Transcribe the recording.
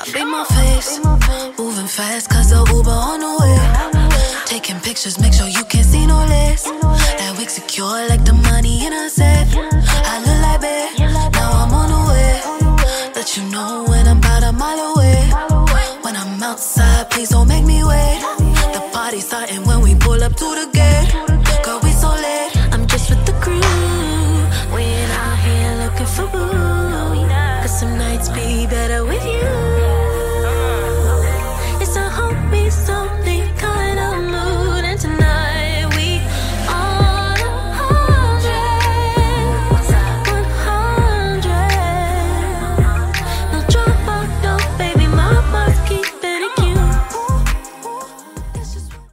Be my face, moving fast cause the Uber on the way. Taking pictures, make sure you can't see no less. That wig secure like the money in a safe. I look like babe, now I'm on the way. Let you know when I'm about a mile away. When I'm outside, please don't make me wait. The party's starting when we pull up to the gate. Girl, we so late, I'm just with the crew. We ain't out here looking for boo. Cause some nights be better